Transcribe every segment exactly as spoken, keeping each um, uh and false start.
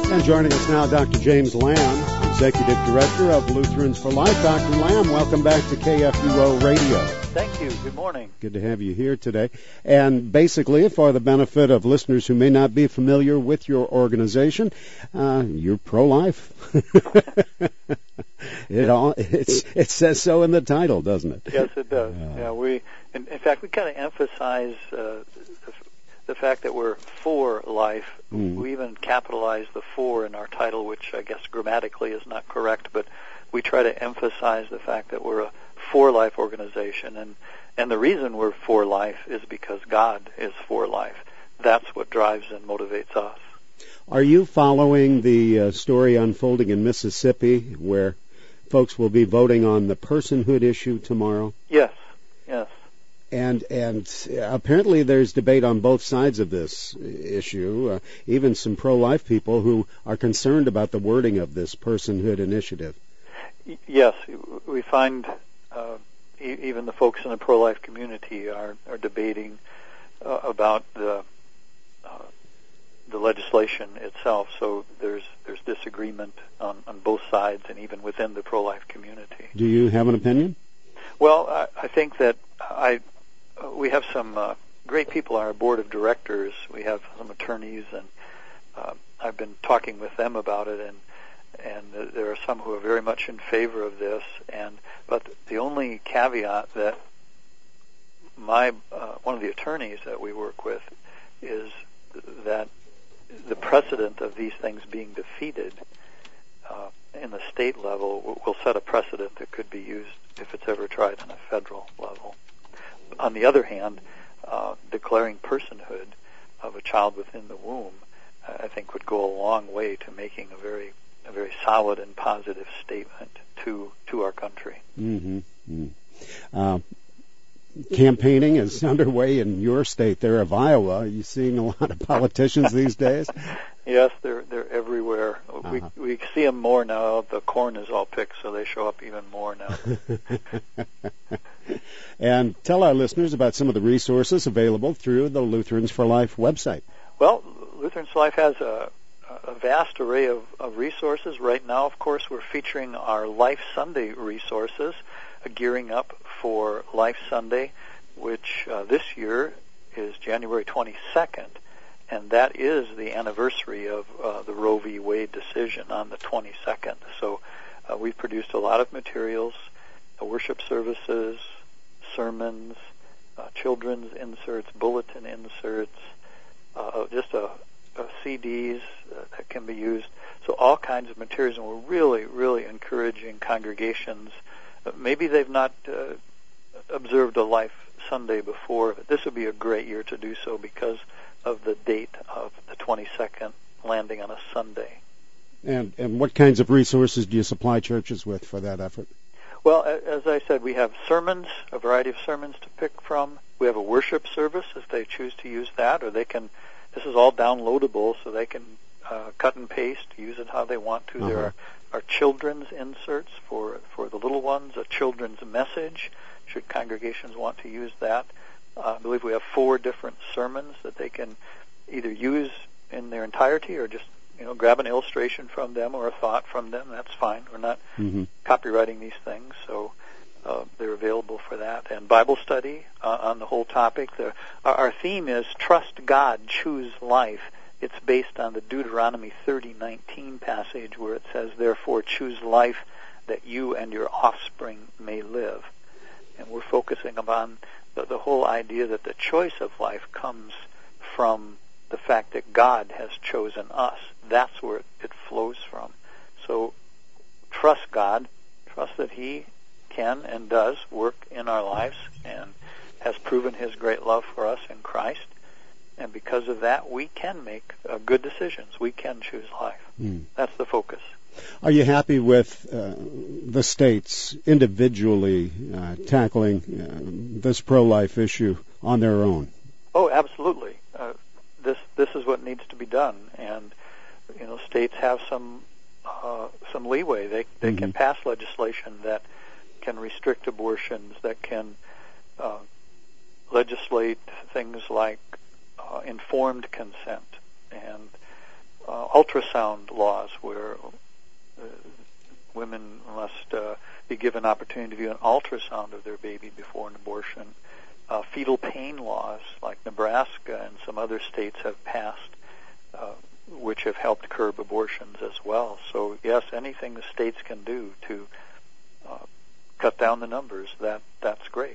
And joining us now, Doctor James Lamb, Executive Director of Lutherans for Life. Doctor Lamb, welcome back to K F U O Radio. Thank you. Good morning. Good to have you here today. And basically, for the benefit of listeners who may not be familiar with your organization, uh, you're pro-life. it all it's, it says so in the title, doesn't it? Yes, it does. Uh, yeah, we in, in fact we kind of emphasize uh, the, the fact that we're for life. Mm. We even capitalize the "for" in our title, which I guess grammatically is not correct, but we try to emphasize the fact that we're a for life organization, and and the reason we're for life is because God is for life. That's what drives and motivates us. Are you following the uh, story unfolding in Mississippi, where folks will be voting on the personhood issue tomorrow? Yes, yes. And and apparently there's debate on both sides of this issue, uh, even some pro-life people who are concerned about the wording of this personhood initiative. Yes, we find uh, e- even the folks in the pro-life community are, are debating uh, about the uh, the legislation itself. So there's there's disagreement on, on both sides, and even within the pro-life community. Do you have an opinion? Well, I, I think that I we have some uh, great people on our board of directors. We have some attorneys, and uh, I've been talking with them about it, and and there are some who are very much in favor of this. And but the only caveat that my uh, one of the attorneys that we work with is that the precedent of these things being defeated uh, in the state level will set a precedent that could be used if it's ever tried on a federal level. On the other hand, uh, declaring personhood of a child within the womb, I think, would go a long way to making a very a very solid and positive statement to to our country. Mm-hmm. Mm-hmm. Uh, campaigning is underway in your state there of Iowa. Are you seeing a lot of politicians these days? Yes, they're they're everywhere. Uh-huh. We we see them more now. The corn is all picked, so they show up even more now. And tell our listeners about some of the resources available through the Lutherans for Life website. Well, Lutherans for Life has a, a vast array of, of resources. Right now, of course, we're featuring our Life Sunday resources, uh, gearing up for Life Sunday, which uh, this year is January twenty-second. And that is the anniversary of uh, the Roe v. Wade decision on the twenty-second. So uh, we've produced a lot of materials, uh, worship services, sermons, uh, children's inserts, bulletin inserts, uh, just a, a C Ds uh, that can be used. So all kinds of materials, and we're really, really encouraging congregations. Uh, maybe they've not uh, observed a Life Sunday before, but this would be a great year to do so because of the date of the twenty-second landing on a Sunday. And and what kinds of resources do you supply churches with for that effort? Well, as I said, we have sermons, a variety of sermons to pick from. We have a worship service if they choose to use that, or they can, this is all downloadable, so they can uh, cut and paste, use it how they want to. Uh-huh. There are, are children's inserts for, for the little ones, a children's message, should congregations want to use that. Uh, I believe we have four different sermons that they can either use in their entirety or just, you know, grab an illustration from them or a thought from them. That's fine. We're not mm-hmm. copywriting these things, so uh, they're available for that. And Bible study uh, on the whole topic. The, our theme is Trust God, Choose Life. It's based on the Deuteronomy thirty nineteen passage where it says, therefore choose life that you and your offspring may live. And we're focusing upon the, the whole idea that the choice of life comes from the fact that God has chosen us. That's where it, it flows from. So trust God, trust that He can and does work in our lives and has proven His great love for us in Christ. And because of that, we can make uh, good decisions. We can choose life. Mm. That's the focus. Are you happy with uh, the states individually uh, tackling uh, this pro-life issue on their own? Oh, absolutely. Uh, this this is what needs to be done, and you know, states have some uh, some leeway. They they mm-hmm. can pass legislation that can restrict abortions, that can uh, legislate things like uh, informed consent, and uh, ultrasound laws where uh, women must uh, be given opportunity to view an ultrasound of their baby before an abortion. Uh, fetal pain laws like Nebraska and some other states have passed, uh, which have helped curb abortions as well. So yes, anything the states can do to uh, cut down the numbers, that that's great.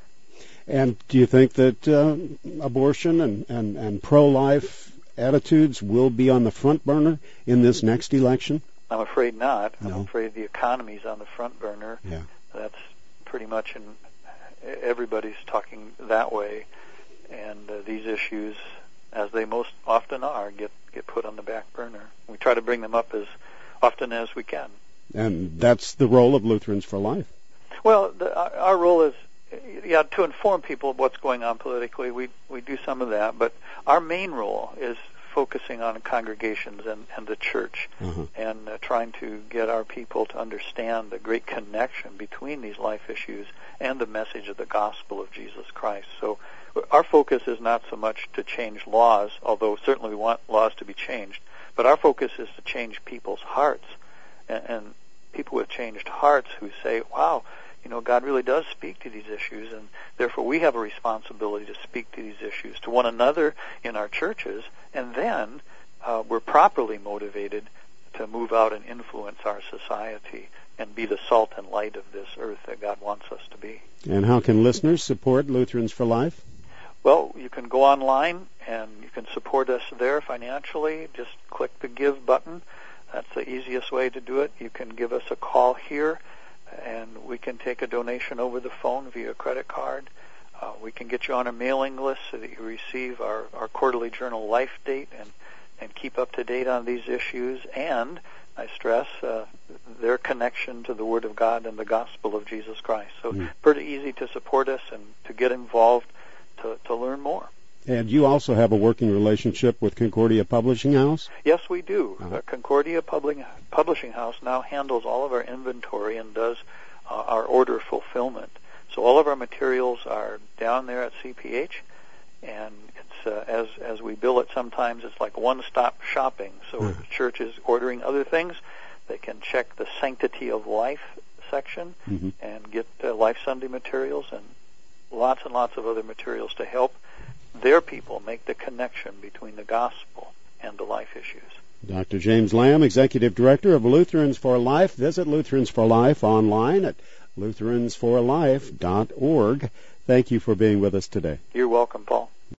And do you think that uh, abortion and, and, and pro-life attitudes will be on the front burner in this next election? I'm afraid not. No. I'm afraid the economy's on the front burner. Yeah. That's pretty much in everybody's talking that way, and uh, these issues, as they most often are, get get put on the back burner. We try to bring them up as often as we can. And that's the role of Lutherans for Life. Well, the, our, our role is, yeah, to inform people of what's going on politically. We we do some of that, but our main role is focusing on congregations and, and the church, uh-huh. and uh, trying to get our people to understand the great connection between these life issues and the message of the gospel of Jesus Christ. So our focus is not so much to change laws, although certainly we want laws to be changed, but our focus is to change people's hearts, and, and people with changed hearts who say, wow, you know, God really does speak to these issues, and therefore we have a responsibility to speak to these issues to one another in our churches, and then uh, we're properly motivated to move out and influence our society and be the salt and light of this earth that God wants us to be. And how can listeners support Lutherans for Life? Well, you can go online and you can support us there financially. Just click the Give button. That's the easiest way to do it. You can give us a call here, and we can take a donation over the phone via credit card. Uh, we can get you on a mailing list so that you receive our, our quarterly journal Life Date and, and keep up to date on these issues. And I stress uh, their connection to the Word of God and the gospel of Jesus Christ. So mm. pretty easy to support us and to get involved to, to learn more. And you also have a working relationship with Concordia Publishing House? Yes, we do. Uh-huh. Uh, Concordia Publishing, Publishing House now handles all of our inventory and does uh, our order fulfillment. So all of our materials are down there at C P H, and it's uh, as as we bill it, sometimes it's like one-stop shopping. So uh-huh. if the church is ordering other things, they can check the Sanctity of Life section mm-hmm. and get uh, Life Sunday materials and lots and lots of other materials to help their people make the connection between the gospel and the life issues. Doctor James Lamb, Executive Director of Lutherans for Life. Visit Lutherans for Life online at lutherans for life dot org. Thank you for being with us today. You're welcome, Paul.